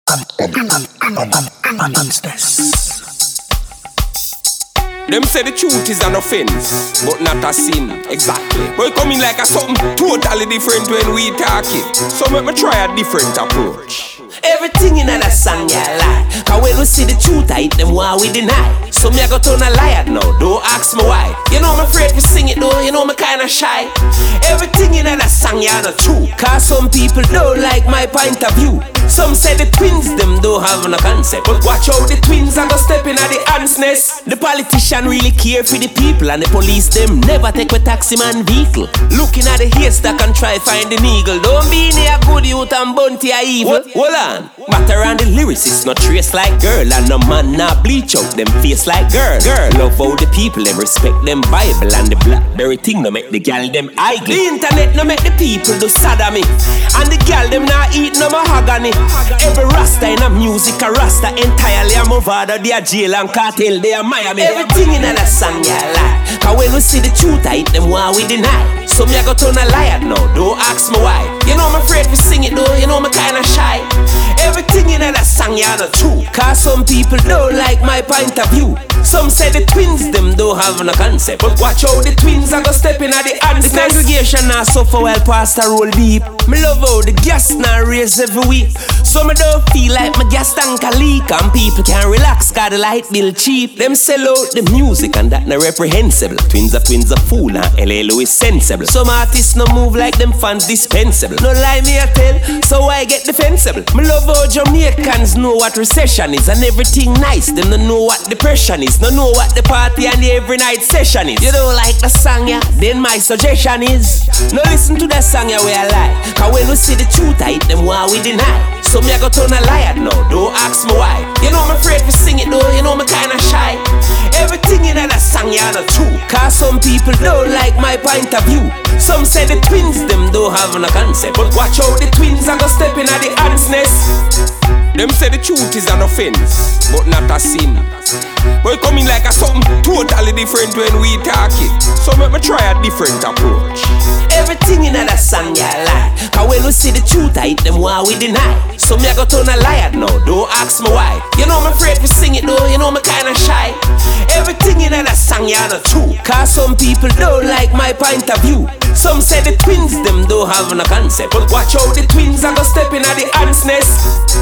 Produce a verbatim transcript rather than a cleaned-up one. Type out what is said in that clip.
Them say the truth is an offense, but not a sin, exactly. But it come in like a something totally different when we talk it. So make me try a different approach. Everything in a song ya lie. Cause when we see the truth, I hit them why we deny. So me I go turn a liar now, don't ask me why. You know I'm afraid to sing it though, you know me kinda shy. Everything in a song ya not true. Cause some people don't like my point of view. Some say the twins them don't have no concept. But watch how the twins are gonna step in at the ants nest. The politician really care for the people, and the police them never take a taxi man vehicle. Looking at the haystack and try find the needle. Don't be near good youth and bounty are evil. Hold on, matter around the lyricists not trace like girl, and no man not bleach out them face like girl. Girl, love how the people them respect them Bible, and the blackberry thing no make the gal them idle. The internet no make the people do sodomy, and the gal them not eat no mahogany. Every rasta in a music a rasta entirely. I'm over the jail and cartel they are Miami. Everything in a song ya lie. Cause when we see the truth I hit them why we deny. So me I go turn a liar now, don't ask me why. You know I'm afraid to sing it though, you know me kinda shy. Everything in a song ya not true. Cause some people don't like my point of view. Some say the twins them don't have no concept. But watch how the twins are gonna step in at the ants. The congregation now suffer while pastor roll deep. Me love how the gas now raise every week. So me don't feel like my gas tank a leak. And people can relax cause the light bill cheap. Them sell out the music and that no reprehensible. Twins are twins are fool and L A Louis sensible. Some artists no move like them fans dispensable. No lie me I tell, so I get defensible. Me love how Jamaicans know what recession is. And everything nice, them no know what depression is. No know what the party and the every night session is. You don't like the song yeah, then my suggestion is no listen to that song yeah where I lie. Cause when we see the truth I hit them why we deny. So me I go turn a liar now, don't ask me why. You know I'm afraid to sing it though, you know me kinda shy. Everything in a song ya not true. Cause some people don't like my point of view. Some say the twins them don't have no concept. But watch how the twins are gonna step in at the ants nest. Them say the truth is an offense, but not a sin. But it come in like a something totally different when we talk it. So make me try a different approach. Everything in a song ya lie. Cause when we see the truth I hit them why we deny. So me I go turn a liar now, don't ask me why. You know I'm afraid to sing it though, you know me kinda shy. Everything in a song ya not true. Cause some people don't like my point of view. Some say the twins them don't have no concept. But watch how the twins are gonna step in at the ants nest.